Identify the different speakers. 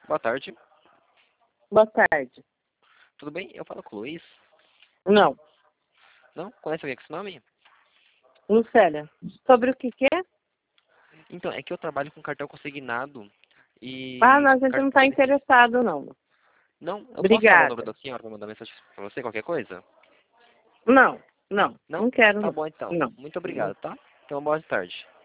Speaker 1: Boa tarde.
Speaker 2: Boa tarde.
Speaker 1: Tudo bem? Eu falo com o Luiz.
Speaker 2: Não,
Speaker 1: Não? Conhece alguém com esse nome?
Speaker 2: Lucélia. Sobre o que é?
Speaker 1: Então, é que eu trabalho com cartão consignado e...
Speaker 2: Não, a gente não está interessado, não.
Speaker 1: Não? Eu posso falar o número
Speaker 2: Obrigada.
Speaker 1: da senhora para mandar mensagem para você, qualquer coisa?
Speaker 2: Não, não,
Speaker 1: Não?
Speaker 2: não quero,
Speaker 1: Tá
Speaker 2: não.
Speaker 1: bom, então.
Speaker 2: Não.
Speaker 1: Muito obrigado, tá? Então, boa tarde.